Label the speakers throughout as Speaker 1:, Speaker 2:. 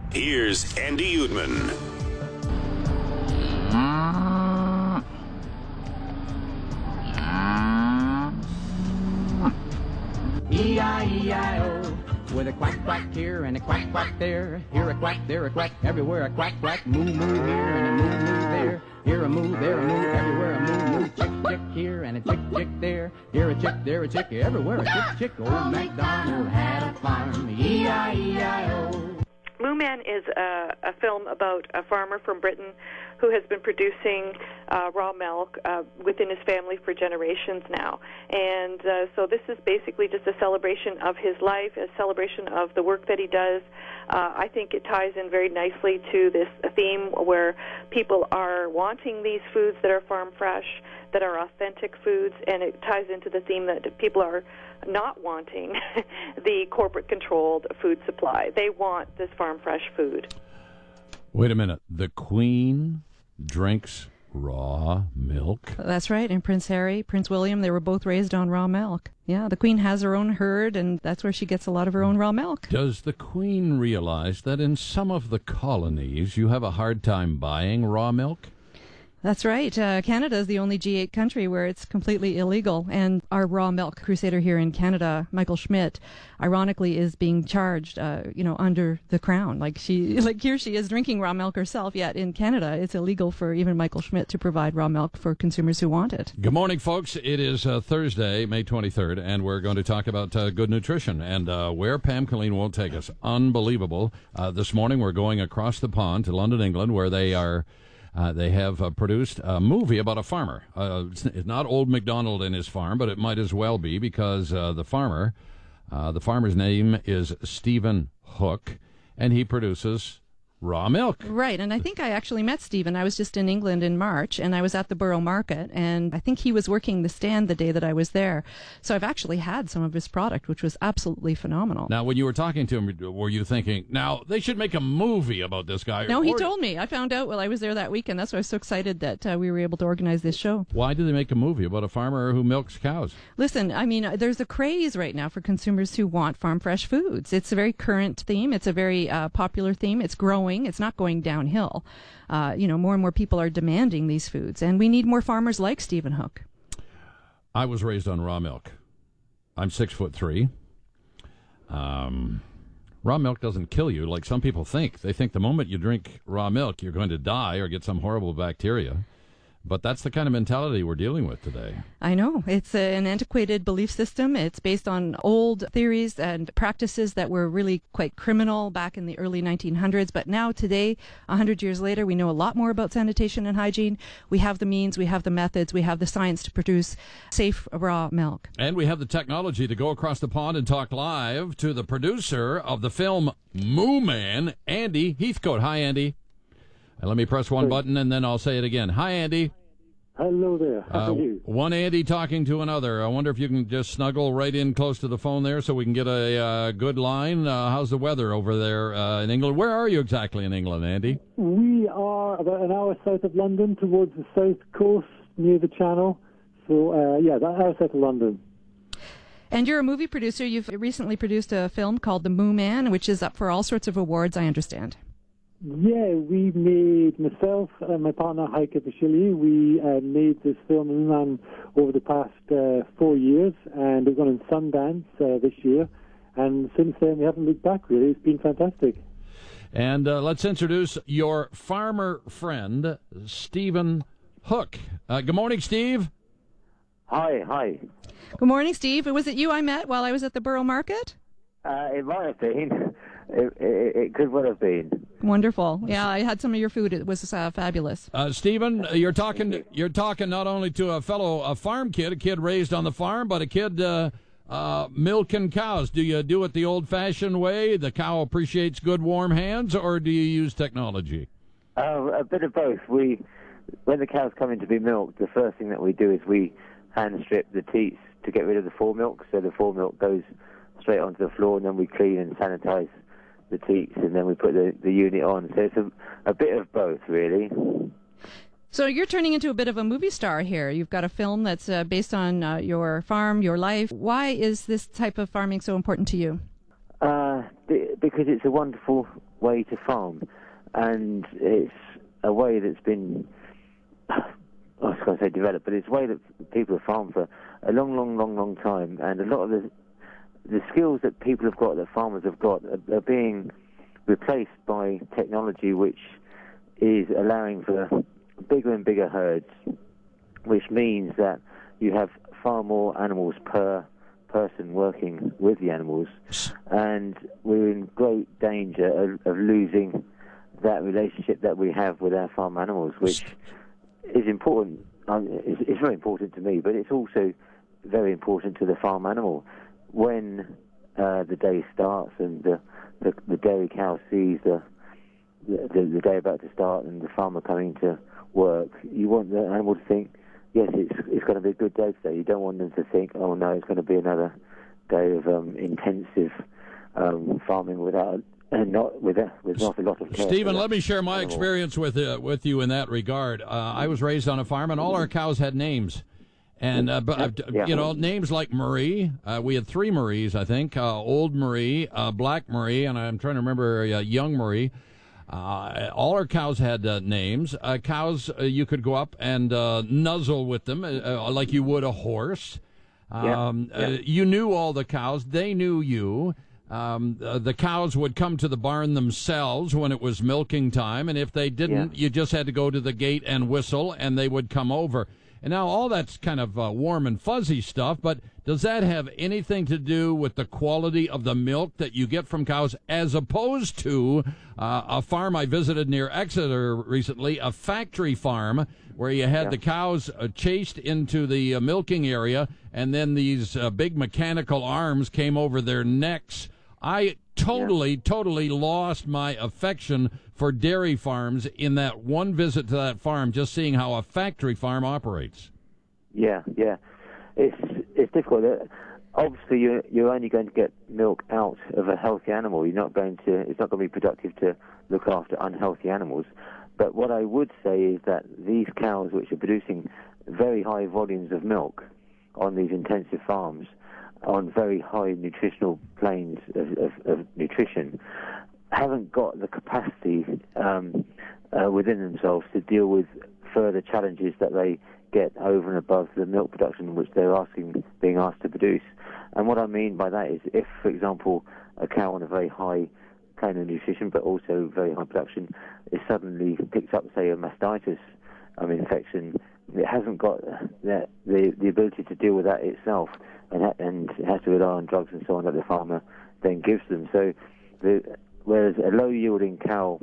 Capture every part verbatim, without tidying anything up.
Speaker 1: Here's Andy Uedman.
Speaker 2: E I E I O, with a quack quack here and a quack quack there. Here a quack, there a quack, everywhere a quack quack. Moo moo here and a moo moo there. Here a moo, there a moo, everywhere a moo moo. Chick chick here and a chick chick there. Here a chick, there a chick, everywhere a chick chick. Old MacDonald had a farm. E I E I O.
Speaker 3: Moo Man is a, a film about a farmer from Britain who has been producing uh, raw milk uh, within his family for generations now. And uh, so this is basically just a celebration of his life, a celebration of the work that he does. Uh, I think it ties in very nicely to this theme where people are wanting these foods that are farm fresh, that are authentic foods, and it ties into the theme that people are not wanting the corporate-controlled food supply. They want this farm-fresh food.
Speaker 4: Wait a minute. The Queen drinks raw milk?
Speaker 5: That's right. And Prince Harry, Prince William, they were both raised on raw milk. Yeah, the Queen has her own herd, and that's where she gets a lot of her own raw milk.
Speaker 4: Does the Queen realize that in some of the colonies you have a hard time buying raw milk?
Speaker 5: That's right. Uh, Canada is the only G eight country where it's completely illegal. And our raw milk crusader here in Canada, Michael Schmidt, ironically is being charged, uh, you know, under the crown. Like she, like here she is drinking raw milk herself. Yet in Canada, it's illegal for even Michael Schmidt to provide raw milk for consumers who want it.
Speaker 4: Good morning, folks. It is uh, Thursday, May twenty-third, and we're going to talk about uh, good nutrition and uh, where Pam Colleen won't take us. Unbelievable. Uh, this morning we're going across the pond to London, England, where they are... Uh, they have uh, produced a movie about a farmer. Uh, it's, it's not Old MacDonald and his farm, but it might as well be because uh, the farmer, uh, the farmer's name is Stephen Hook, and he produces raw milk.
Speaker 5: Right, and I think I actually met Stephen. I was just in England in March, and I was at the Borough Market, and I think he was working the stand the day that I was there. So I've actually had some of his product, which was absolutely phenomenal.
Speaker 4: Now, when you were talking to him, were you thinking, now, they should make a movie about this guy?
Speaker 5: No, he
Speaker 4: or...
Speaker 5: told me. I found out while I was there that weekend. That's why I was so excited that uh, we were able to organize this show.
Speaker 4: Why do they make a movie about a farmer who milks cows?
Speaker 5: Listen, I mean, there's a craze right now for consumers who want farm-fresh foods. It's a very current theme. It's a very uh, popular theme. It's growing. It's not going downhill. Uh, you know, more and more people are demanding these foods, and we need more farmers like Stephen Hook.
Speaker 4: I was raised on raw milk. I'm six foot three. Um, raw milk doesn't kill you like some people think. They think the moment you drink raw milk, you're going to die or get some horrible bacteria. But that's the kind of mentality we're dealing with today.
Speaker 5: I know. It's a, an antiquated belief system. It's based on old theories and practices that were really quite criminal back in the early nineteen hundreds. But now, today, one hundred years later, we know a lot more about sanitation and hygiene. We have the means, we have the methods, we have the science to produce safe raw milk.
Speaker 4: And we have the technology to go across the pond and talk live to the producer of the film Moo Man, Andy Heathcote. Hi, Andy. And let me press one button, and then I'll say it again. Hi, Andy.
Speaker 6: Hello there. How
Speaker 4: uh,
Speaker 6: are you?
Speaker 4: One Andy talking to another. I wonder if you can just snuggle right in close to the phone there so we can get a uh, good line. Uh, how's the weather over there uh, in England? Where are you exactly in England, Andy?
Speaker 6: We are about an hour south of London, towards the south coast, near the Channel. So, uh, yeah, about an hour south of London.
Speaker 5: And you're a movie producer. You've recently produced a film called The Moo Man, which is up for all sorts of awards, I understand.
Speaker 6: Yeah, we made, myself and my partner Heike Bashili, we uh, made this film Moo Man over the past uh, four years, and we've gone in Sundance uh, this year, and since then we haven't looked back, really. It's been fantastic.
Speaker 4: And uh, let's introduce your farmer friend, Stephen Hook. Uh, good morning, Steve.
Speaker 7: Hi, hi.
Speaker 5: Good morning, Steve. Was it you I met while I was at the Borough Market?
Speaker 7: Uh, it might have been. It, it, it could well have been.
Speaker 5: Wonderful. Yeah, I had some of your food. It was uh, fabulous.
Speaker 4: Uh, Stephen, you're talking. You're talking not only to a fellow, a farm kid, a kid raised on the farm, but a kid uh, uh, milking cows. Do you do it the old-fashioned way? The cow appreciates good, warm hands, or do you use technology?
Speaker 7: Uh, a bit of both. We, when the cows come in to be milked, the first thing that we do is we hand strip the teats to get rid of the foremilk, so the foremilk goes straight onto the floor, and then we clean and sanitize the teats, and then we put the, the unit on. So it's a, a bit of both, really.
Speaker 5: So you're turning into a bit of a movie star here. You've got a film that's uh, based on uh, your farm, your life. Why is this type of farming so important to you?
Speaker 7: Uh, because it's a wonderful way to farm, and it's a way that's been, I was going to say developed, but it's a way that people have farmed for a long, long, long, long time, and a lot of the the skills that people have got, that farmers have got, are, are being replaced by technology which is allowing for bigger and bigger herds, which means that you have far more animals per person working with the animals, and we're in great danger of, of losing that relationship that we have with our farm animals, which is important. Um, it's, it's very important to me, but it's also very important to the farm animal. When uh, the day starts and the, the, the dairy cow sees the, the the day about to start and the farmer coming to work, you want the animal to think, yes, it's it's going to be a good day today. You don't want them to think, oh no, it's going to be another day of um, intensive um, farming without and not with a, with not a lot of care.
Speaker 4: Stephen, let me share my experience with uh, with you in that regard. Uh, I was raised on a farm, and all our cows had names. And, uh, but, uh,
Speaker 7: yeah.
Speaker 4: you know, names like Marie, uh, we had three Maries, I think, uh, Old Marie, uh, Black Marie, and I'm trying to remember uh, Young Marie. Uh, all our cows had uh, names. Uh, cows, uh, you could go up and uh, nuzzle with them uh, like you would a horse. Um,
Speaker 7: yeah. Yeah.
Speaker 4: Uh, you knew all the cows. They knew you. Um, uh, the cows would come to the barn themselves when it was milking time, and if they didn't,
Speaker 7: yeah.
Speaker 4: you just had to go to the gate and whistle, and they would come over. And now all that's kind of uh, warm and fuzzy stuff, but does that have anything to do with the quality of the milk that you get from cows, as opposed to uh, a farm I visited near Exeter recently, a factory farm, where you had
Speaker 7: yeah.
Speaker 4: the cows uh, chased into the uh, milking area, and then these uh, big mechanical arms came over their necks? I totally, yeah. totally lost my affection for dairy farms in that one visit to that farm, just seeing how a factory farm operates.
Speaker 7: Yeah, yeah. It's it's difficult. Obviously, you're, you're only going to get milk out of a healthy animal. You're not going to. It's not going to be productive to look after unhealthy animals. But what I would say is that these cows, which are producing very high volumes of milk on these intensive farms, on very high nutritional planes of, of, of nutrition, haven't got the capacity um, uh, within themselves to deal with further challenges that they get over and above the milk production which they're asking, being asked to produce. And what I mean by that is, if, for example, a cow on a very high plane of nutrition but also very high production is suddenly picks up, say, a mastitis um, infection, it hasn't got the, the the ability to deal with that itself, and ha- and it has to rely on drugs and so on that the farmer then gives them. So, the, whereas a low-yielding cow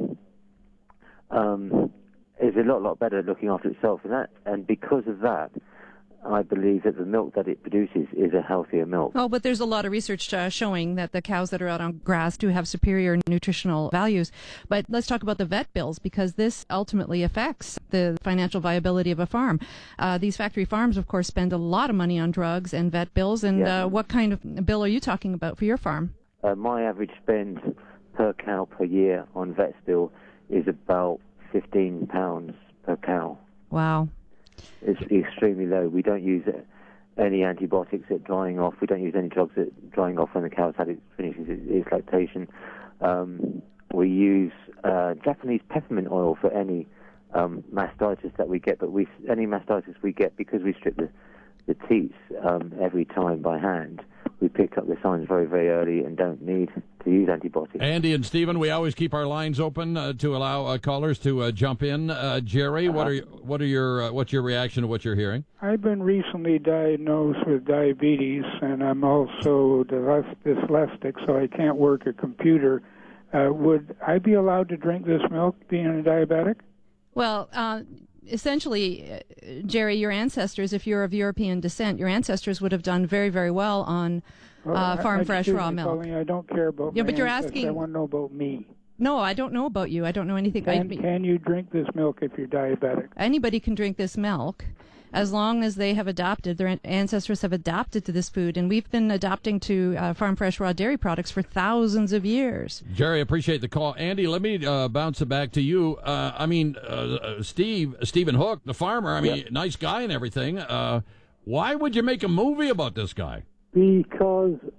Speaker 7: um, is a lot, lot better at looking after itself, and that, and because of that, I believe that the milk that it produces is a healthier milk.
Speaker 5: Oh, but there's a lot of research uh, showing that the cows that are out on grass do have superior nutritional values. But let's talk about the vet bills, because this ultimately affects the financial viability of a farm. Uh, these factory farms, of course, spend a lot of money on drugs and vet bills. And
Speaker 7: yeah.
Speaker 5: uh, what kind of bill are you talking about for your farm?
Speaker 7: Uh, my average spend per cow per year on vet bill is about fifteen pounds per cow.
Speaker 5: Wow.
Speaker 7: It's extremely low. We don't use any antibiotics at drying off. We don't use any drugs at drying off when the cow's had it finishes its lactation. Um, we use uh, Japanese peppermint oil for any um, mastitis that we get, but we any mastitis we get, because we strip the, the teats um, every time by hand, we pick up the signs very, very early and don't need to use antibiotics.
Speaker 4: Andy and Stephen, we always keep our lines open uh, to allow uh, callers to uh, jump in. Uh, Jerry, uh-huh. what are you, what are your uh, what's your reaction to what you're hearing?
Speaker 8: I've been recently diagnosed with diabetes, and I'm also dyslexic, so I can't work a computer. Uh, would I be allowed to drink this milk, being a diabetic?
Speaker 5: Well, uh, essentially, uh, Jerry, your ancestors, if you're of European descent, your ancestors would have done very, very well on
Speaker 8: well,
Speaker 5: uh, farm
Speaker 8: I,
Speaker 5: fresh raw milk.
Speaker 8: Colleen, I don't care about
Speaker 5: yeah,
Speaker 8: my
Speaker 5: but you're
Speaker 8: ancestors.
Speaker 5: asking.
Speaker 8: I want to know about me.
Speaker 5: No, I don't know about you. I don't know anything.
Speaker 8: Can,
Speaker 5: I,
Speaker 8: can you drink this milk if you're diabetic?
Speaker 5: Anybody can drink this milk, as long as they have adapted, their ancestors have adapted to this food, and we've been adapting to uh, farm fresh raw dairy products for thousands of years.
Speaker 4: Jerry, appreciate the call. Andy, let me uh, bounce it back to you. Uh, I mean, uh, Steve, Stephen Hook, the farmer, I mean, yep. nice guy and everything. Uh, why would you make a movie about this guy?
Speaker 6: Because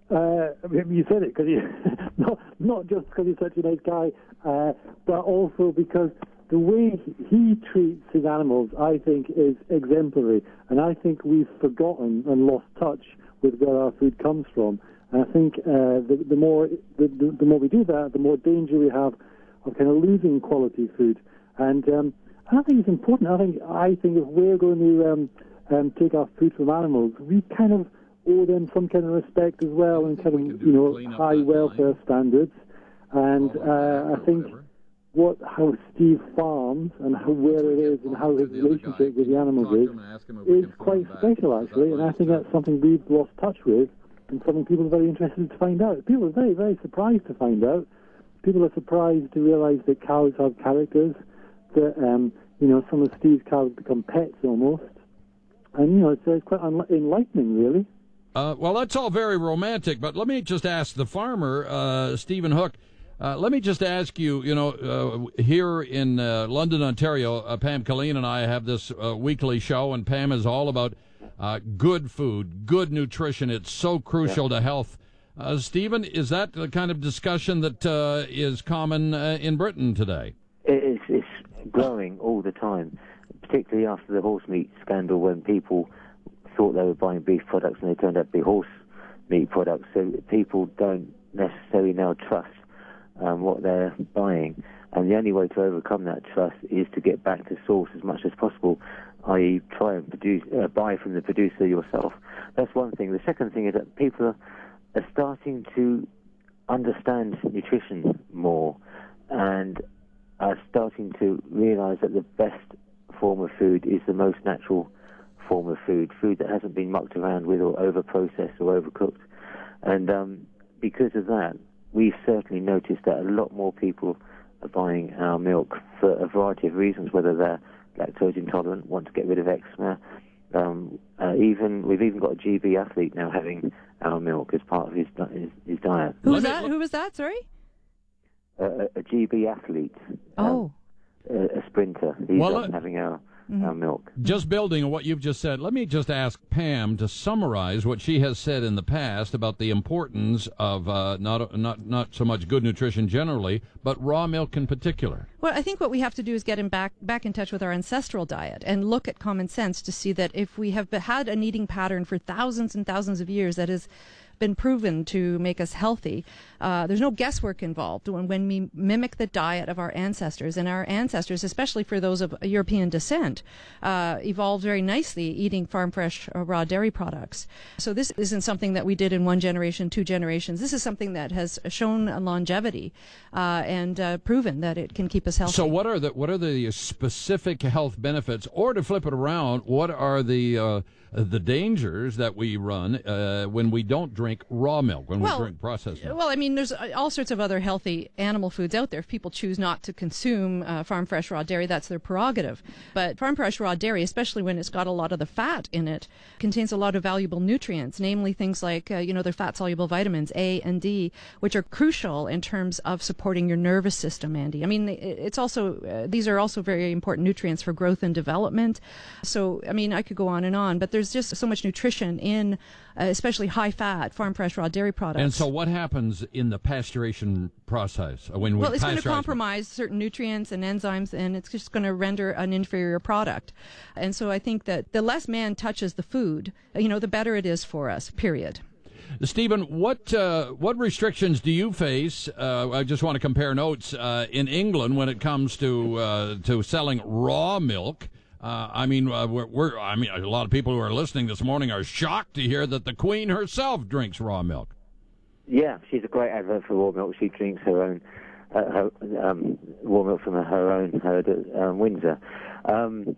Speaker 6: Uh, you said it because you not not just because he's such a nice guy, uh, but also because the way he treats his animals, I think, is exemplary. And I think we've forgotten and lost touch with where our food comes from. And I think uh, the, the more the, the, the more we do that, the more danger we have of kind of losing quality food. And um, I think it's important. I think I think if we're going to um, um, take our food from animals, we kind of owe them some kind of respect as well, and kind of you know high welfare line. standards. And uh, I think what how Steve farms and how, where it is and how his relationship with the animals is is quite special actually. And I think that's something we've lost touch with, and something people are very interested to find out. People are very very surprised to find out. People are surprised to realise that cows have characters. That um, you know some of Steve's cows become pets almost, and you know it's, it's quite enlightening really.
Speaker 4: Uh, well, that's all very romantic, but let me just ask the farmer, uh, Stephen Hook, uh, let me just ask you, you know, uh, here in uh, London, Ontario, uh, Pam Killeen and I have this uh, weekly show, and Pam is all about uh, good food, good nutrition. It's so crucial yeah. to health. Uh, Stephen, is that the kind of discussion that uh, is common uh, in Britain today?
Speaker 7: It is, it's growing all the time, particularly after the horse meat scandal when people thought they were buying beef products and they turned out to be horse meat products. So people don't necessarily now trust um, what they're buying. And the only way to overcome that trust is to get back to source as much as possible, that is try and produce, uh, buy from the producer yourself. That's one thing. The second thing is that people are, are starting to understand nutrition more and are starting to realize that the best form of food is the most natural form of food, food that hasn't been mucked around with or over-processed or overcooked. And um, because of that, we've certainly noticed that a lot more people are buying our milk for a variety of reasons, whether they're lactose intolerant, want to get rid of eczema. Um, uh, even We've even got a G B athlete now having our milk as part of his his, his diet.
Speaker 5: Who was that? Who was that? Sorry?
Speaker 7: Uh, a, a G B athlete.
Speaker 5: Oh.
Speaker 7: Um, a, a sprinter. He's
Speaker 4: well,
Speaker 7: uh, having our... Mm-hmm. Our milk.
Speaker 4: Just building on what you've just said, let me just ask Pam to summarize what she has said in the past about the importance of uh, not not not so much good nutrition generally, but raw milk in particular.
Speaker 5: Well, I think what we have to do is get him back back in touch with our ancestral diet and look at common sense to see that if we have had an eating pattern for thousands and thousands of years that has been proven to make us healthy. Uh, there's no guesswork involved when, when we mimic the diet of our ancestors. And our ancestors, especially for those of European descent, uh, evolved very nicely eating farm-fresh uh, raw dairy products. So this isn't something that we did in one generation, two generations. This is something that has shown longevity uh, and uh, proven that it can keep us healthy.
Speaker 4: So what are the what are the specific health benefits, or to flip it around, what are the uh, the dangers that we run uh, when we don't drink raw milk, when
Speaker 5: well,
Speaker 4: we drink processed milk?
Speaker 5: Well, I mean, there's all sorts of other healthy animal foods out there. If people choose not to consume uh, farm-fresh raw dairy, that's their prerogative. But farm-fresh raw dairy, especially when it's got a lot of the fat in it, contains a lot of valuable nutrients, namely things like, uh, you know, their fat-soluble vitamins A and D, which are crucial in terms of supporting your nervous system, Andy. I mean, it's also, uh, these are also very important nutrients for growth and development. So, I mean, I could go on and on, but there's just so much nutrition in uh, especially high-fat, farm-fresh raw dairy products.
Speaker 4: And so what happens in the pasteurization process? When we
Speaker 5: well, it's going to
Speaker 4: pasteurize
Speaker 5: compromise certain nutrients and enzymes, and it's just going to render an inferior product. And so I think that the less man touches the food, you know, the better it is for us, period.
Speaker 4: Stephen, what uh, what restrictions do you face? Uh, I just want to compare notes uh, in England when it comes to uh, to selling raw milk. Uh, I mean, uh, we're, we're I mean, a lot of people who are listening this morning are shocked to hear that the Queen herself drinks raw milk.
Speaker 7: Yeah, she's a great advert for raw milk. She drinks her own uh, her, um, raw milk from her own herd at um, Windsor. Um,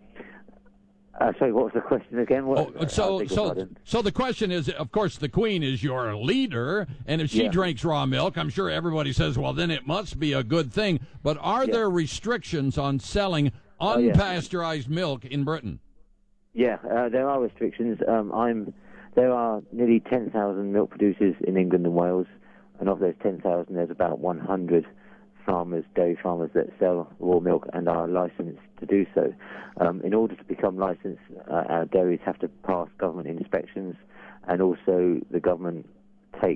Speaker 7: Uh, sorry, what was the question again? What,
Speaker 4: oh, so, so, so the question is, of course, the Queen is your leader, and if she
Speaker 7: yeah.
Speaker 4: drinks raw milk, I'm sure everybody says, well, then it must be a good thing. But are yeah. there restrictions on selling unpasteurized oh, yeah. milk in Britain?
Speaker 7: Yeah, uh, there are restrictions. Um, I'm. There are nearly ten thousand milk producers in England and Wales, and of those ten thousand, there's about one hundred farmers, dairy farmers that sell raw milk and are licensed to do so. Um, in order to become licensed, uh, our dairies have to pass government inspections, and also the government takes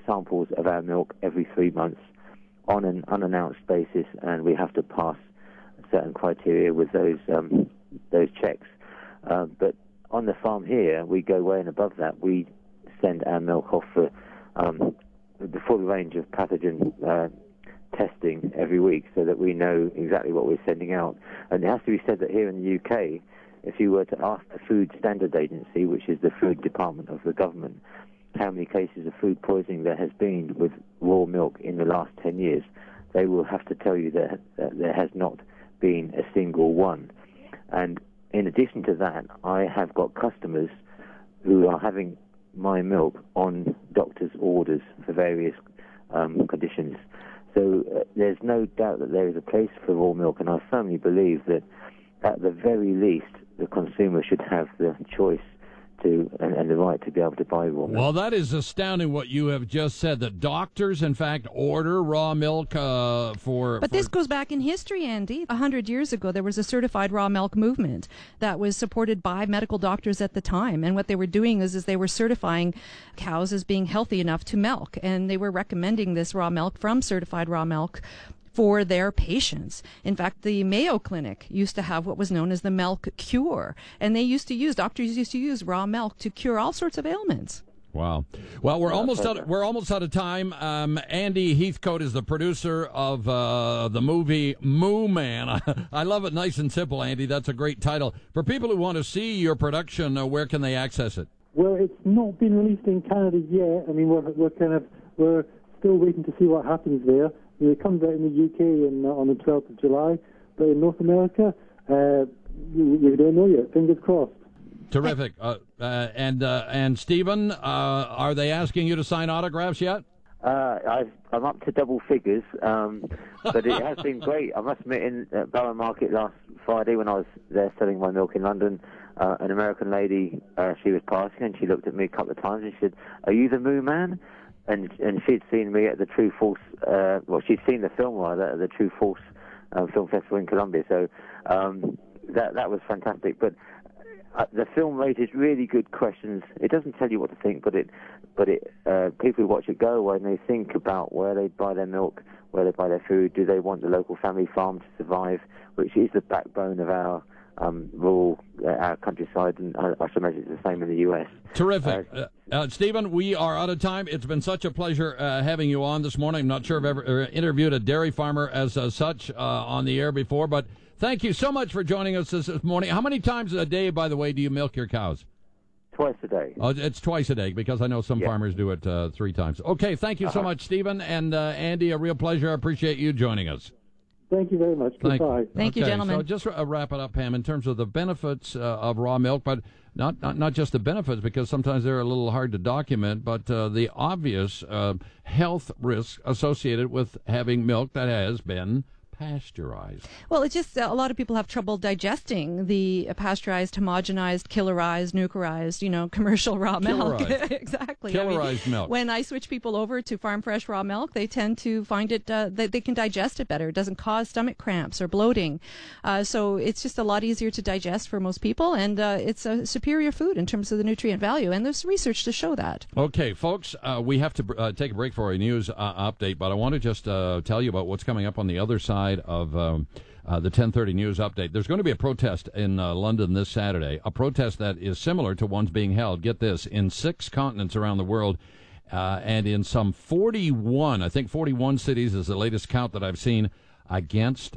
Speaker 7: samples of our milk every three months on an unannounced basis, and we have to pass certain criteria with those um, those checks. Uh, but on the farm here, we go way and above that. We send our milk off for um, the full range of pathogen uh, testing every week, so that we know exactly what we're sending out. And it has to be said that here in the U K, if you were to ask the Food Standard Agency, which is the food department of the government, how many cases of food poisoning there has been with raw milk in the last ten years, they will have to tell you that, that there has not been a single one. And in addition to that, I have got customers who are having my milk on doctor's orders for various um, conditions. So uh, there's no doubt that there is a place for raw milk, and I firmly believe that at the very least, the consumer should have the choice to and, and the right to be able to buy raw milk.
Speaker 4: Well, that is astounding what you have just said, that doctors, in fact, order raw milk uh, for...
Speaker 5: But
Speaker 4: for...
Speaker 5: this goes back in history, Andy. A hundred years ago, there was a certified raw milk movement that was supported by medical doctors at the time. And what they were doing is, is they were certifying cows as being healthy enough to milk. And they were recommending this raw milk from certified raw milk for their patients. In fact, the Mayo Clinic used to have what was known as the milk cure, and they used to use, doctors used to use raw milk to cure all sorts of ailments.
Speaker 4: Wow. Well, we're almost out. We're almost out of time. Um, Andy Heathcote is the producer of uh, the movie Moo Man. I, I love it, nice and simple, Andy. That's a great title. For people who want to see your production, uh, where can they access it?
Speaker 6: Well, it's not been released in Canada yet. I mean, we're, we're kind of we're still waiting to see what happens there. It comes out in the U K in, uh, on the twelfth of July, but in North America, uh, we, we don't know yet. Fingers crossed.
Speaker 4: Terrific. Uh, uh, and uh, and Stephen, uh, are they asking you to sign autographs yet?
Speaker 7: Uh, I've, I'm up to double figures, um, but it has been great. I must admit, in uh, Bowen Market last Friday when I was there selling my milk in London, uh, an American lady, uh, she was passing and she looked at me a couple of times and she said, "Are you the Moo Man?" And and she'd seen me at the True False, uh, well, she'd seen the film rather at the True False um, Film Festival in Columbia. So um, that that was fantastic. But uh, the film raises really good questions. It doesn't tell you what to think, but it but it uh, people who watch it go away and they think about where they buy their milk, where they buy their food. Do they want the local family farm to survive, which is the backbone of our um, rural, uh, our countryside, and I, I should imagine it's the same in the U S.
Speaker 4: Terrific.
Speaker 7: Uh,
Speaker 4: Uh, uh, Stephen, we are out of time. It's been such a pleasure uh, having you on this morning. I'm not sure I've ever uh, interviewed a dairy farmer as uh, such uh, on the air before, but thank you so much for joining us this, this morning. How many times a day, by the way, do you milk your cows?
Speaker 7: Twice a day.
Speaker 4: Oh, it's twice a day, because I know some
Speaker 7: yeah.
Speaker 4: farmers do it uh, three times. Okay, thank you so
Speaker 7: Uh-huh.
Speaker 4: much, Stephen. And uh, Andy, a real pleasure. I appreciate you joining us.
Speaker 6: Thank you very much.
Speaker 4: Thank
Speaker 6: Goodbye.
Speaker 4: you.
Speaker 5: Thank you,
Speaker 4: Okay,
Speaker 5: gentlemen.
Speaker 4: So just uh, wrap it up, Pam, in terms of the benefits uh, of raw milk, but not, not not just the benefits, because sometimes they're a little hard to document, but uh, the obvious uh, health risks associated with having milk that has been pasteurized.
Speaker 5: Well, it's just uh, a lot of people have trouble digesting the pasteurized, homogenized, killerized, nuclearized, you know, commercial raw milk.
Speaker 4: Killerized.
Speaker 5: Exactly. I mean,
Speaker 4: Killerized milk.
Speaker 5: when I switch people over to farm fresh raw milk, they tend to find it, uh, they, they can digest it better. It doesn't cause stomach cramps or bloating. Uh, so it's just a lot easier to digest for most people, and uh, it's a superior food in terms of the nutrient value, and there's research to show that.
Speaker 4: Okay, folks, uh, we have to uh, take a break for a news uh, update, but I want to just uh, tell you about what's coming up on the other side of um, uh, the ten thirty news update. There's going to be a protest in uh, London this Saturday, a protest that is similar to ones being held, get this, in six continents around the world, uh, and in some forty-one, I think forty-one cities is the latest count that I've seen, against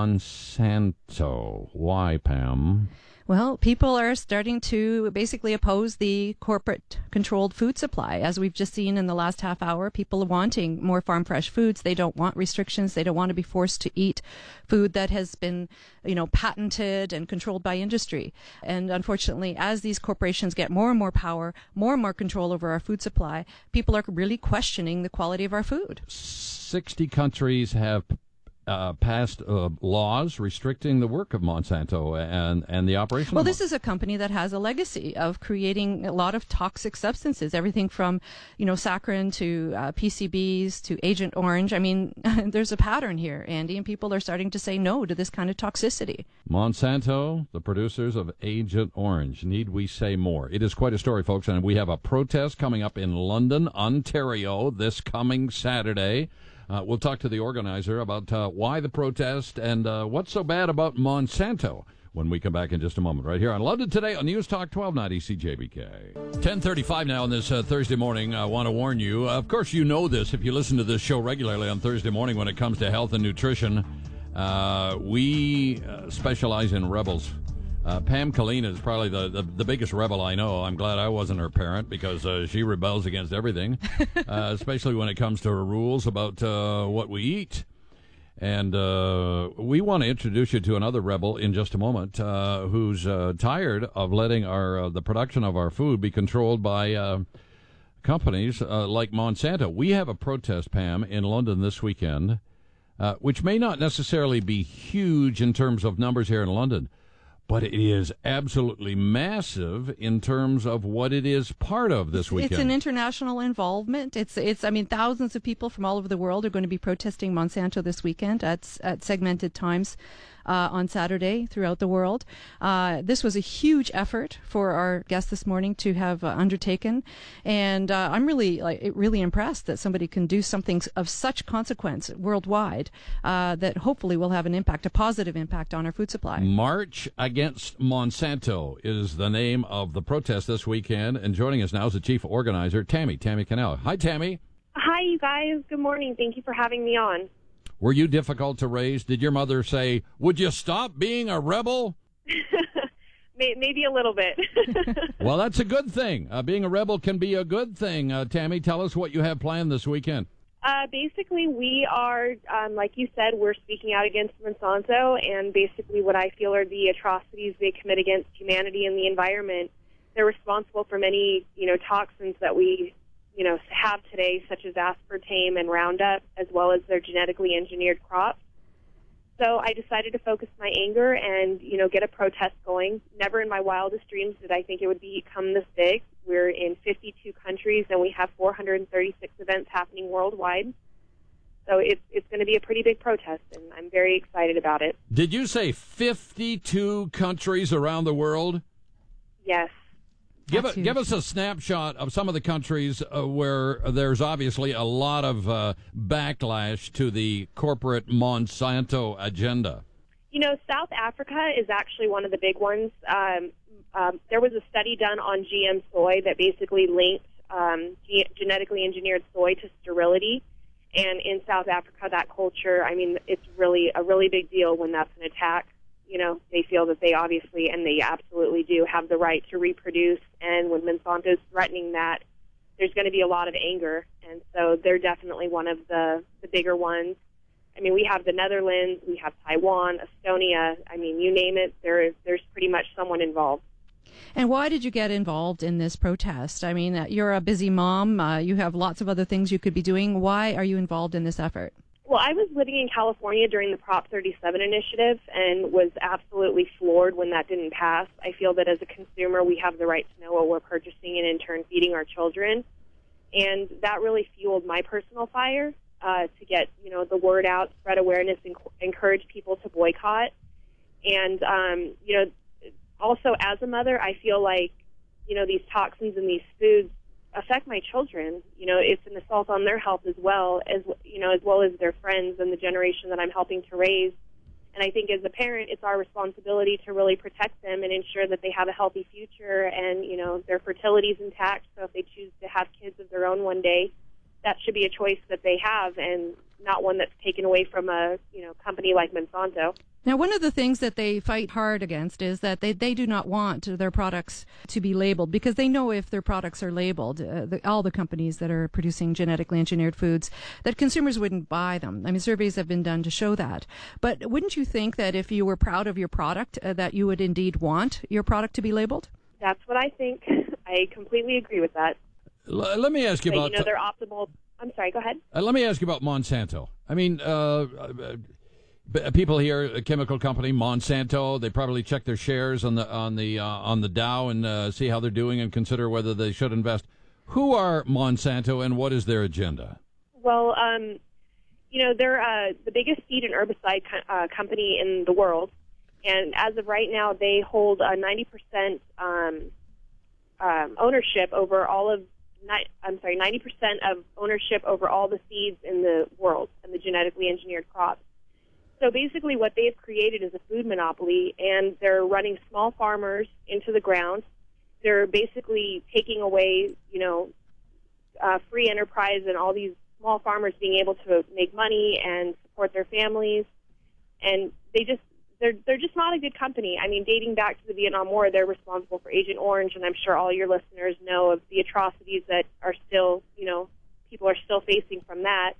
Speaker 4: Monsanto. Why, Pam?
Speaker 5: Well, people are starting to basically oppose the corporate-controlled food supply. As we've just seen in the last half hour, people are wanting more farm-fresh foods. They don't want restrictions. They don't want to be forced to eat food that has been, you know, patented and controlled by industry. And unfortunately, as these corporations get more and more power, more and more control over our food supply, people are really questioning the quality of our food.
Speaker 4: sixty countries have uh, passed uh, laws restricting the work of Monsanto and, and the operation
Speaker 5: Well,
Speaker 4: of
Speaker 5: this is a company that has a legacy of creating a lot of toxic substances, everything from, you know, saccharin to uh, P C Bs to Agent Orange. I mean, there's a pattern here, Andy, and people are starting to say no to this kind of toxicity.
Speaker 4: Monsanto, the producers of Agent Orange. Need we say more? It is quite a story, folks, and we have a protest coming up in London, Ontario, this coming Saturday. Uh, we'll talk to the organizer about uh, why the protest and uh, what's so bad about Monsanto when we come back in just a moment, right here on London Today on News Talk twelve ninety C J B K. ten thirty-five now on this uh, Thursday morning. I want to warn you, of course you know this if you listen to this show regularly on Thursday morning when it comes to health and nutrition. Uh, we uh, specialize in rebels. Uh, Pam Killeen is probably the, the, the biggest rebel I know. I'm glad I wasn't her parent because uh, she rebels against everything, uh, especially when it comes to her rules about uh, what we eat. And uh, we want to introduce you to another rebel in just a moment uh, who's uh, tired of letting our uh, the production of our food be controlled by uh, companies uh, like Monsanto. We have a protest, Pam, in London this weekend, uh, which may not necessarily be huge in terms of numbers here in London, but it is absolutely massive in terms of what it is part of this weekend.
Speaker 5: It's an international involvement. It's, it's. I mean, thousands of people from all over the world are going to be protesting Monsanto this weekend at at segmented times uh, on Saturday throughout the world. Uh, this was a huge effort for our guest this morning to have uh, undertaken, and uh, I'm really like really impressed that somebody can do something of such consequence worldwide uh, that hopefully will have an impact, a positive impact on our food supply.
Speaker 4: March Against Monsanto is the name of the protest this weekend, and joining us now is the chief organizer, Tammy, Tammy Cannell. Hi, Tammy.
Speaker 9: Hi, you guys. Good morning. Thank you for having me on.
Speaker 4: Were you difficult to raise? Did your mother say, would you stop being a rebel?
Speaker 9: Maybe a little bit.
Speaker 4: Well, that's a good thing. Uh, being a rebel can be a good thing. Uh, Tammy, tell us what you have planned this weekend.
Speaker 9: Uh, basically, we are, um, like you said, we're speaking out against Monsanto, and basically what I feel are the atrocities they commit against humanity and the environment. They're responsible for many, you know, toxins that we, you know, have today, such as aspartame and Roundup, as well as their genetically engineered crops. So I decided to focus my anger and, you know, get a protest going. Never in my wildest dreams did I think it would become this big. We're in fifty-two countries, and we have four hundred thirty-six events happening worldwide. So it's it's going to be a pretty big protest, and I'm very excited about it.
Speaker 4: Did you say fifty-two countries around the world?
Speaker 9: Yes.
Speaker 4: Give, it, give us a snapshot of some of the countries uh, where there's obviously a lot of uh, backlash to the corporate Monsanto agenda.
Speaker 9: You know, South Africa is actually one of the big ones. Um, um, there was a study done on G M soy that basically linked um, ge- genetically engineered soy to sterility. And in South Africa, that culture, I mean, it's really a really big deal when that's an attack. You know, they feel that they obviously, and they absolutely do, have the right to reproduce. And when Monsanto's threatening that, there's going to be a lot of anger. And so they're definitely one of the, the bigger ones. I mean, we have the Netherlands, we have Taiwan, Estonia. I mean, you name it, there is, there's pretty much someone involved.
Speaker 5: And why did you get involved in this protest? I mean, uh, you're a busy mom. Uh, you have lots of other things you could be doing. Why are you involved in this effort?
Speaker 9: Well, I was living in California during the Prop thirty-seven initiative and was absolutely floored when that didn't pass. I feel that as a consumer, we have the right to know what we're purchasing and in turn feeding our children. And that really fueled my personal fire uh, to get, you know, the word out, spread awareness, and encourage people to boycott. And, um, you know, also as a mother, I feel like, you know, these toxins in these foods affect my children. You know, it's an assault on their health as well as, you know, as well as their friends and the generation that I'm helping to raise. And I think as a parent, it's our responsibility to really protect them and ensure that they have a healthy future and, you know, their fertility is intact. So if they choose to have kids of their own one day, that should be a choice that they have and not one that's taken away from a, you know, company like Monsanto.
Speaker 5: Now, one of the things that they fight hard against is that they, they do not want their products to be labeled because they know if their products are labeled, uh, the, all the companies that are producing genetically engineered foods, that consumers wouldn't buy them. I mean, surveys have been done to show that. But wouldn't you think that if you were proud of your product, uh, that you would indeed want your product to be labeled?
Speaker 9: That's what I think. I completely agree with that.
Speaker 4: L- let me ask you
Speaker 9: but,
Speaker 4: about...
Speaker 9: You know, they're optimal... I'm sorry, go ahead.
Speaker 4: Uh, let me ask you about Monsanto. I mean, uh, uh, B- people here, a chemical company, Monsanto, they probably check their shares on the on the uh, on the Dow and uh, see how they're doing and consider whether they should invest. Who are Monsanto and what is their agenda?
Speaker 9: Well, um, you know, they're uh, the biggest seed and herbicide co- uh, company in the world, and as of right now, they hold a ninety percent um, um, ownership over all of. Ni- I'm sorry, ninety percent of ownership over all the seeds in the world and the genetically engineered crops. So basically what they've created is a food monopoly, and they're running small farmers into the ground. They're basically taking away, you know, uh, free enterprise and all these small farmers being able to make money and support their families. And they just, they're, they're just not a good company. I mean, dating back to the Vietnam War, they're responsible for Agent Orange, and I'm sure all your listeners know of the atrocities that are still, you know, people are still facing from that.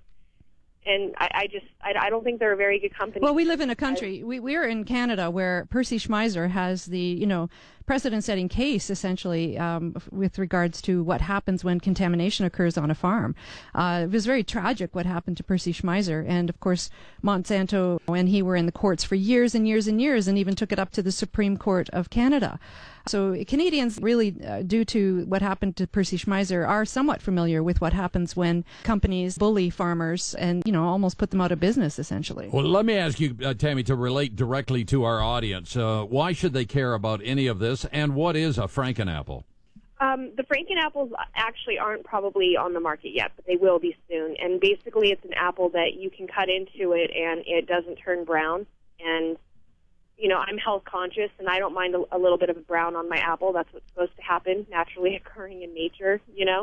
Speaker 9: And I, I just, I, I don't think they're a very good company.
Speaker 5: Well, we live in a country, we, we're in Canada where Percy Schmeiser has the, you know, precedent-setting case, essentially, um, with regards to what happens when contamination occurs on a farm. Uh, it was very tragic what happened to Percy Schmeiser. And, of course, Monsanto and he were in the courts for years and years and years and even took it up to the Supreme Court of Canada. So Canadians really, uh, due to what happened to Percy Schmeiser, are somewhat familiar with what happens when companies bully farmers and, you know, almost put them out of business, essentially.
Speaker 4: Well, let me ask you, uh, Tammy, to relate directly to our audience. Uh, why should they care about any of this, and what is a Frankenapple?
Speaker 9: Um, the Frankenapples actually aren't probably on the market yet, but they will be soon. And basically it's an apple that you can cut into it and it doesn't turn brown. And you know, I'm health conscious, and I don't mind a, a little bit of a brown on my apple. That's what's supposed to happen, naturally occurring in nature, you know.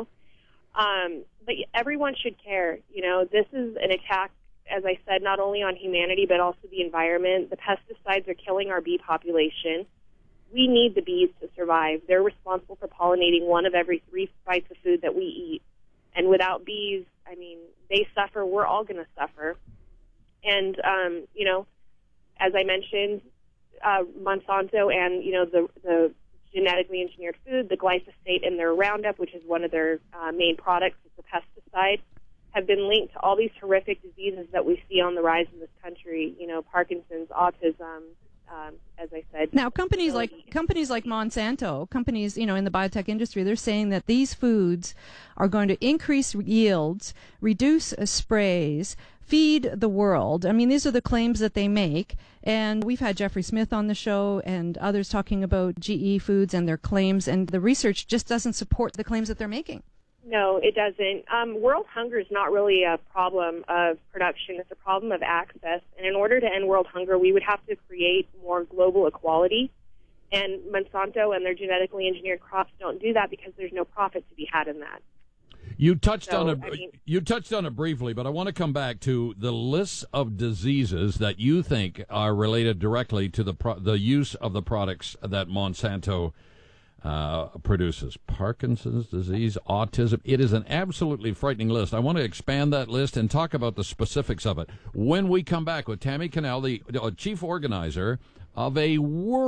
Speaker 9: Um, but everyone should care. You know, this is an attack, as I said, not only on humanity, but also the environment. The pesticides are killing our bee population. We need the bees to survive. They're responsible for pollinating one of every three bites of food that we eat. And without bees, I mean, they suffer. We're all going to suffer. And, um, you know, as I mentioned, Uh, Monsanto and, you know, the, the genetically engineered food, the glyphosate in their Roundup, which is one of their uh, main products, it's a pesticide, have been linked to all these horrific diseases that we see on the rise in this country, you know, Parkinson's, autism, um, as I said.
Speaker 5: Now, companies like companies like Monsanto, companies, you know, in the biotech industry, they're saying that these foods are going to increase yields, reduce uh, sprays, feed the world. I mean, these are the claims that they make. And we've had Jeffrey Smith on the show and others talking about G E Foods and their claims, and the research just doesn't support the claims that they're making.
Speaker 9: No, it doesn't. Um, world hunger is not really a problem of production. It's a problem of access. And in order to end world hunger, we would have to create more global equality. And Monsanto and their genetically engineered crops don't do that because there's no profit to be had in that.
Speaker 4: You touched
Speaker 9: so,
Speaker 4: on it.
Speaker 9: I mean,
Speaker 4: you touched on it briefly, but I want to come back to the list of diseases that you think are related directly to the pro- the use of the products that Monsanto uh, produces. Parkinson's disease, autism. It is an absolutely frightening list. I want to expand that list and talk about the specifics of it when we come back with Tammy Cannell, the uh, chief organizer of a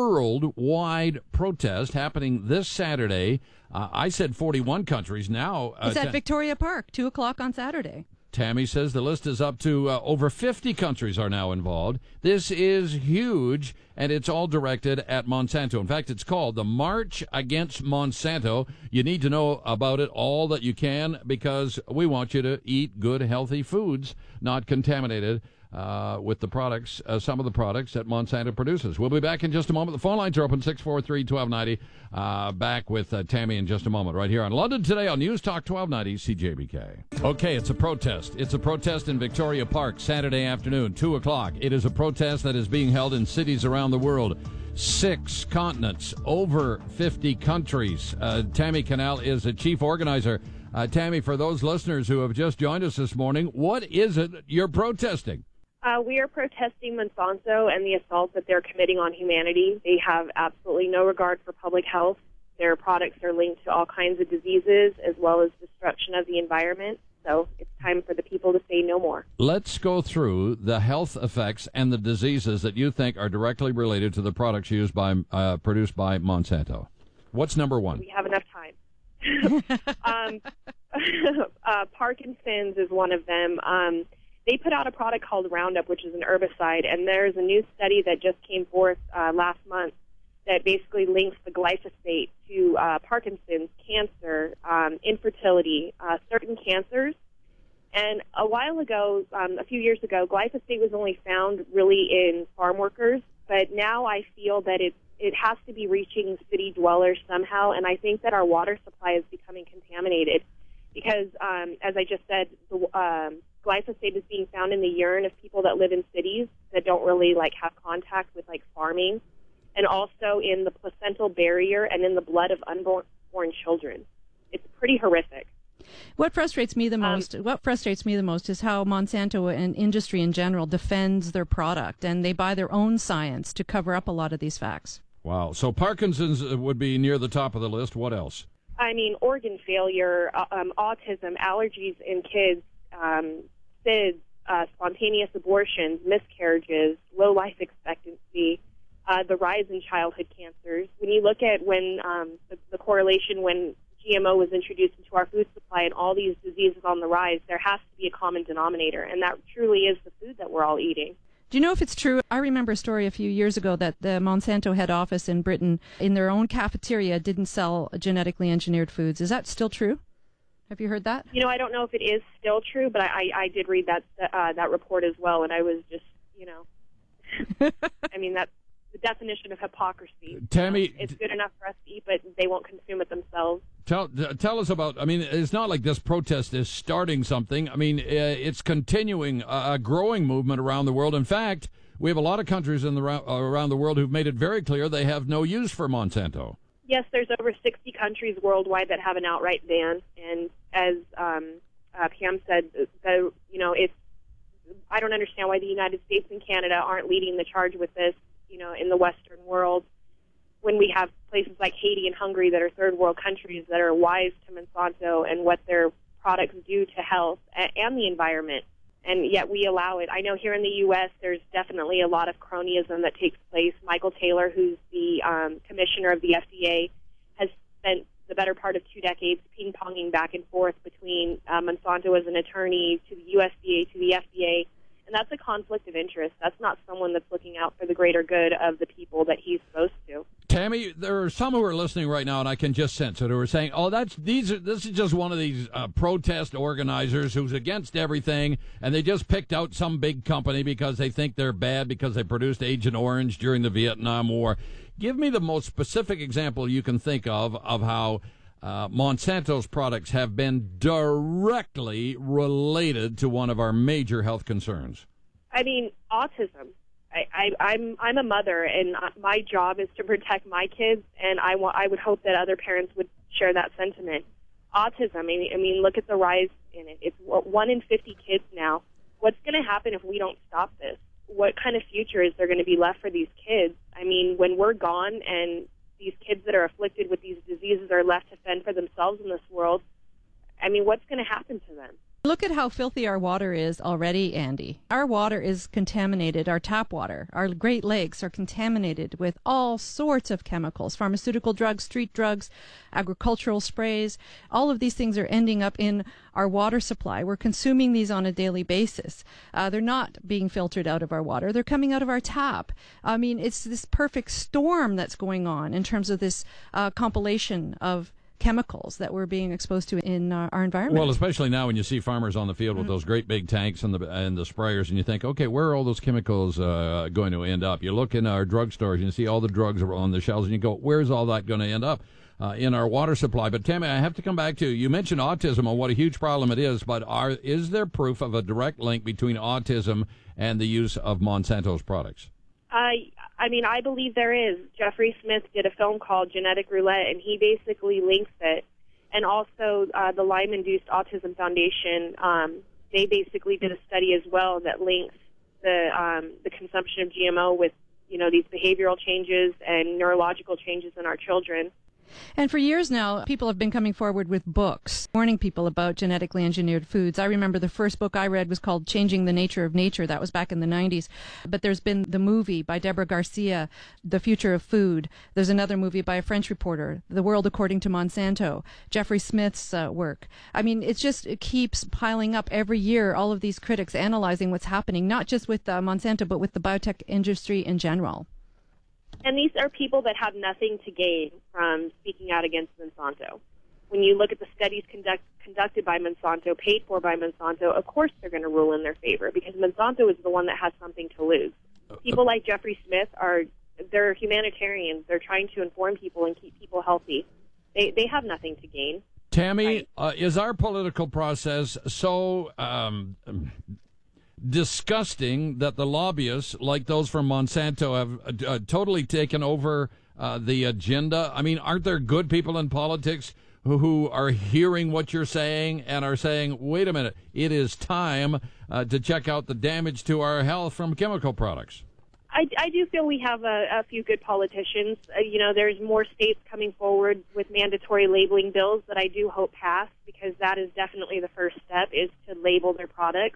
Speaker 4: worldwide protest happening this Saturday. Uh, I said forty-one countries. Now uh,
Speaker 5: it's at
Speaker 4: ta-
Speaker 5: Victoria Park, two o'clock on Saturday.
Speaker 4: Tammy says the list is up to uh, over fifty countries are now involved. This is huge, and it's all directed at Monsanto. In fact, it's called the March Against Monsanto. You need to know about it all that you can because we want you to eat good, healthy foods, not contaminated uh, with the products, uh, some of the products that Monsanto produces. We'll be back in just a moment. The phone lines are open, six four three, one two nine zero. Uh, back with uh, Tammy in just a moment, right here on London Today on News Talk twelve ninety C J B K. Okay, it's a protest. It's a protest in Victoria Park, Saturday afternoon, two o'clock. It is a protest that is being held in cities around the world. Six continents, over fifty countries. Uh, Tammy Cannell is the chief organizer. Uh, Tammy, for those listeners who have just joined us this morning, what is it you're protesting?
Speaker 9: Uh, we are protesting Monsanto and the assault that they're committing on humanity. They have absolutely no regard for public health. Their products are linked to all kinds of diseases as well as destruction of the environment. So it's time for the people to say no more.
Speaker 4: Let's go through the health effects and the diseases that you think are directly related to the products used by uh, produced by Monsanto. What's number one?
Speaker 9: We have enough time. um, uh, Parkinson's is one of them. Um, they put out a product called Roundup, which is an herbicide, and there's a new study that just came forth uh, last month that basically links the glyphosate to uh, Parkinson's, cancer, um, infertility, uh, certain cancers. And a while ago, um, a few years ago, glyphosate was only found really in farm workers, but now I feel that it, it has to be reaching city dwellers somehow, and I think that our water supply is becoming contaminated because, um, as I just said, the um, glyphosate is being found in the urine of people that live in cities that don't really, like, have contact with, like, farming, and also in the placental barrier and in the blood of unborn born children. It's pretty horrific.
Speaker 5: What frustrates me the
Speaker 9: Um,
Speaker 5: most, what frustrates me the most is how Monsanto and industry in general defends their product, and they buy their own science to cover up a lot of these facts.
Speaker 4: Wow. So Parkinson's would be near the top of the list. What else?
Speaker 9: I mean, organ failure, uh, um, autism, allergies in kids, um, S I D S, uh, spontaneous abortions, miscarriages, low life expectancy, uh, the rise in childhood cancers. When you look at when um, the, the correlation when G M O was introduced into our food supply and all these diseases on the rise, there has to be a common denominator, and that truly is the food that we're all eating.
Speaker 5: Do you know if it's true? I remember a story a few years ago that the Monsanto head office in Britain, in their own cafeteria, didn't sell genetically engineered foods. Is that still true? Have you heard that?
Speaker 9: You know, I don't know if it is still true, but I, I did read that uh, that report as well, and I was just, you know, I mean, that's the definition of hypocrisy.
Speaker 4: Tammy,
Speaker 9: You know, it's good enough for us to eat, but they won't consume it themselves.
Speaker 4: Tell tell us about. I mean, it's not like this protest is starting something. I mean, uh, it's continuing a, a growing movement around the world. In fact, we have a lot of countries in the around the world who've made it very clear they have no use for Monsanto.
Speaker 9: Yes, there's over sixty countries worldwide that have an outright ban, and as um, uh, Pam said, the, you know, it's. I don't understand why the United States and Canada aren't leading the charge with this. You know, in the Western world, when we have places like Haiti and Hungary that are third world countries that are wise to Monsanto and what their products do to health and the environment, and yet we allow it. I know here in the U S there's definitely a lot of cronyism that takes place. Michael Taylor, who's the um, commissioner of the F D A, has spent the better part of two decades ping-ponging back and forth between uh, Monsanto as an attorney to the U S D A to the F D A. And that's a conflict of interest. That's not someone that's looking out for the greater good of the people that he's supposed to.
Speaker 4: Tammy, there are some who are listening right now, and I can just sense it, who are saying, "Oh, that's these. Are, this is just one of these uh, protest organizers who's against everything, and they just picked out some big company because they think they're bad because they produced Agent Orange during the Vietnam War." Give me the most specific example you can think of of how uh, Monsanto's products have been directly related to one of our major health concerns.
Speaker 9: I mean, autism. I, I, I'm I'm a mother, and my job is to protect my kids, and I want I would hope that other parents would share that sentiment. Autism. I mean, I mean, look at the rise in it. It's one in fifty kids now. What's going to happen if we don't stop this? What kind of future is there going to be left for these kids? I mean, when we're gone and these kids that are afflicted with these diseases are left to fend for themselves in this world, I mean, what's going to happen to them?
Speaker 5: Look at how filthy our water is already, Andy. Our water is contaminated. Our tap water, our Great Lakes are contaminated with all sorts of chemicals, pharmaceutical drugs, street drugs, agricultural sprays. All of these things are ending up in our water supply. We're consuming these on a daily basis. Uh, they're not being filtered out of our water. They're coming out of our tap. I mean, it's this perfect storm that's going on in terms of this uh, compilation of chemicals that we're being exposed to in uh, our environment.
Speaker 4: Well, especially now when you see farmers on the field with those great big tanks and the and the sprayers, and you think, okay, where are all those chemicals uh, going to end up? You look in our drugstores and you see all the drugs are on the shelves, and you go, where's all that going to end up? Uh, in our water supply. But Tammy, I have to come back to, you mentioned autism and what a huge problem it is, but are is there proof of a direct link between autism and the use of Monsanto's products?
Speaker 9: I, I mean, I believe there is. Jeffrey Smith did a film called Genetic Roulette, and he basically links it. And also uh, the Lyme-Induced Autism Foundation, um, they basically did a study as well that links the um, the consumption of G M O with, you know, these behavioral changes and neurological changes in our children.
Speaker 5: And for years now, people have been coming forward with books warning people about genetically engineered foods. I remember the first book I read was called Changing the Nature of Nature. That was back in the nineties. But there's been the movie by Deborah Garcia, The Future of Food. There's another movie by a French reporter, The World According to Monsanto, Jeffrey Smith's uh, work. I mean, it's just, it keeps piling up every year, all of these critics analyzing what's happening, not just with uh, Monsanto, but with the biotech industry in general.
Speaker 9: And these are people that have nothing to gain from speaking out against Monsanto. When you look at the studies conduct, conducted by Monsanto, paid for by Monsanto, of course they're going to rule in their favor because Monsanto is the one that has something to lose. People like Jeffrey Smith are, they're humanitarians. They're trying to inform people and keep people healthy. They they have nothing to gain.
Speaker 4: Tammy,
Speaker 9: Right.
Speaker 4: uh, is our political process so um, disgusting that the lobbyists, like those from Monsanto, have uh, totally taken over uh, the agenda? I mean, aren't there good people in politics who, who are hearing what you're saying and are saying, wait a minute, it is time uh, to check out the damage to our health from chemical products?
Speaker 9: I, I do feel we have a, a few good politicians. Uh, you know, there's more states coming forward with mandatory labeling bills that I do hope pass because that is definitely the first step, is to label their products.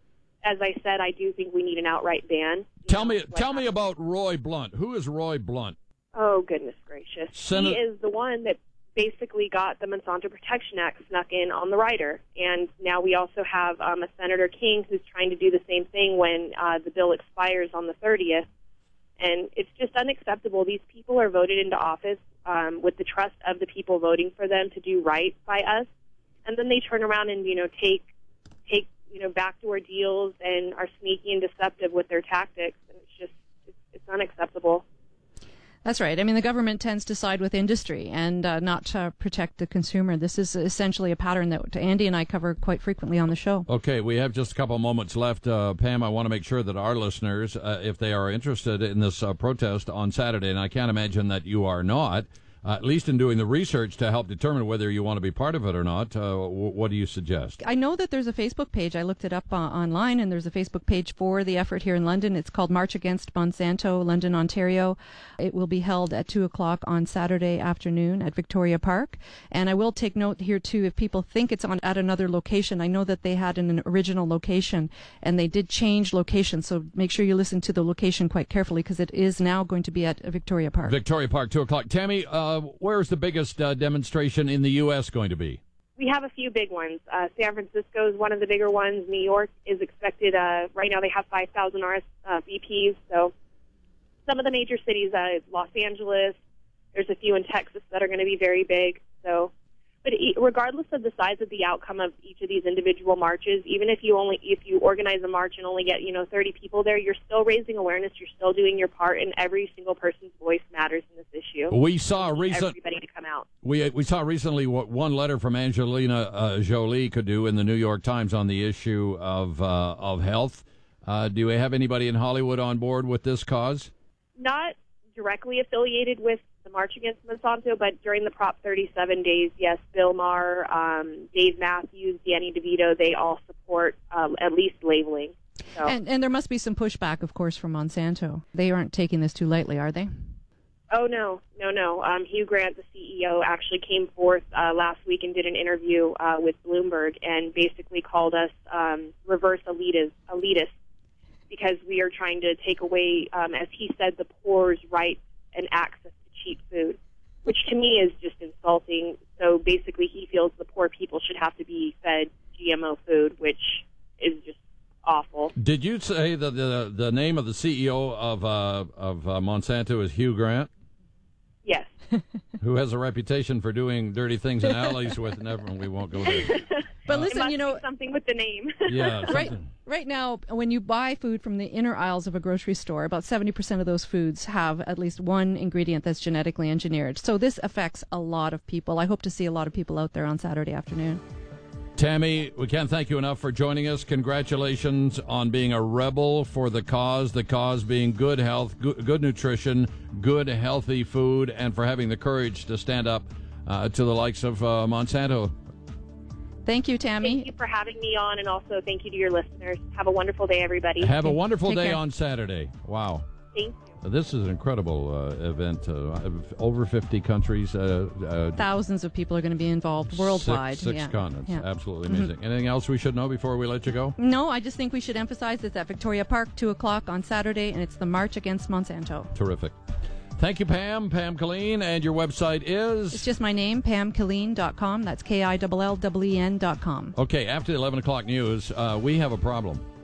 Speaker 9: As I said, I do think we need an outright ban.
Speaker 4: Tell me, tell me about Roy Blunt. Who is Roy Blunt?
Speaker 9: Oh, goodness gracious.
Speaker 4: Sen-
Speaker 9: he is the one that basically got the Monsanto Protection Act snuck in on the rider. And now we also have um, a Senator King who's trying to do the same thing when uh, the bill expires on the thirtieth. And it's just unacceptable. These people are voted into office um, with the trust of the people voting for them to do right by us. And then they turn around and, you know, take take you know, backdoor deals and are sneaky and deceptive with their tactics. And it's just, it's, it's unacceptable.
Speaker 5: That's right. I mean, the government tends to side with industry and uh, not uh, protect the consumer. This is essentially a pattern that Andy and I cover quite frequently on the show.
Speaker 4: Okay, we have just a couple moments left. Uh, Pam, I want to make sure that our listeners, uh, if they are interested in this uh, protest on Saturday, and I can't imagine that you are not, uh, at least in doing the research to help determine whether you want to be part of it or not, uh, w- what do you suggest?
Speaker 5: I know that there's a Facebook page. I looked it up uh, online, and there's a Facebook page for the effort here in London. It's called March Against Monsanto, London, Ontario. It will be held at two o'clock on Saturday afternoon at Victoria Park. And I will take note here, too, if people think it's on at another location. I know that they had an original location, and they did change location. So make sure you listen to the location quite carefully, because it is now going to be at Victoria Park.
Speaker 4: Victoria Park, two o'clock. Tammy, uh, where's the biggest uh, demonstration in the U S going to be?
Speaker 9: We have a few big ones. Uh, San Francisco is one of the bigger ones. New York is expected. Uh, right now they have five thousand R S V Ps. So some of the major cities, uh, Los Angeles, there's a few in Texas that are going to be very big. So, but e- regardless of the size of the outcome of each of these individual marches, even if you only if you organize a march and only get, you know, thirty people there, you're still raising awareness. You're still doing your part, and every single person's voice matters in this issue.
Speaker 4: We saw a recent.
Speaker 9: Everybody to come out.
Speaker 4: We we saw recently what one letter from Angelina uh, Jolie could do in the New York Times on the issue of uh, of health. Uh, do we have anybody in Hollywood on board with this cause?
Speaker 9: Not directly affiliated with the March Against Monsanto, but during the Prop thirty-seven days, yes, Bill Maher, um, Dave Matthews, Danny DeVito, they all support um, at least labeling. So.
Speaker 5: And, and there must be some pushback, of course, from Monsanto. They aren't taking this too lightly, are they?
Speaker 9: Oh, no, no, no. Um, Hugh Grant, the C E O, actually came forth uh, last week and did an interview uh, with Bloomberg and basically called us um, reverse elitists, elitists because we are trying to take away, um, as he said, the poor's right and access to cheap food, which to me is just insulting. So basically he feels the poor people should have to be fed G M O food, which is just awful.
Speaker 4: Did you say that the the name of the C E O of uh, of uh, Monsanto is Hugh Grant?
Speaker 9: Yes.
Speaker 4: Who has a reputation for doing dirty things in alleys with never. We won't go there.
Speaker 5: But
Speaker 9: It
Speaker 5: listen,
Speaker 9: must
Speaker 5: you know,
Speaker 9: be something with the name.
Speaker 4: Yeah,
Speaker 5: right,
Speaker 4: something.
Speaker 5: right now, when you buy food from the inner aisles of a grocery store, about seventy percent of those foods have at least one ingredient that's genetically engineered. So this affects a lot of people. I hope to see a lot of people out there on Saturday afternoon.
Speaker 4: Tammy, we can't thank you enough for joining us. Congratulations on being a rebel for the cause, the cause being good health, good, good nutrition, good, healthy food, and for having the courage to stand up uh, to the likes of uh, Monsanto.
Speaker 5: Thank you, Tammy.
Speaker 9: Thank you for having me on, and also thank you to your listeners. Have a wonderful day, everybody.
Speaker 4: Have a wonderful
Speaker 5: Take
Speaker 4: day
Speaker 5: care.
Speaker 4: on Saturday. Wow.
Speaker 9: Thank you.
Speaker 4: This is an incredible uh, event. Uh, over fifty countries. Uh, uh,
Speaker 5: Thousands of people are going to be involved worldwide.
Speaker 4: Six, six
Speaker 5: yeah.
Speaker 4: continents.
Speaker 5: Yeah.
Speaker 4: Absolutely amazing. Mm-hmm. Anything else we should know before we let you go?
Speaker 5: No, I just think we should emphasize it's at Victoria Park, two o'clock on Saturday, and it's the March Against Monsanto.
Speaker 4: Terrific. Thank you, Pam. Pam Killeen, and your website is?
Speaker 5: It's just my name, pam killeen dot com. That's K I L L E N dot com.
Speaker 4: Okay, after the eleven o'clock news, uh, we have a problem.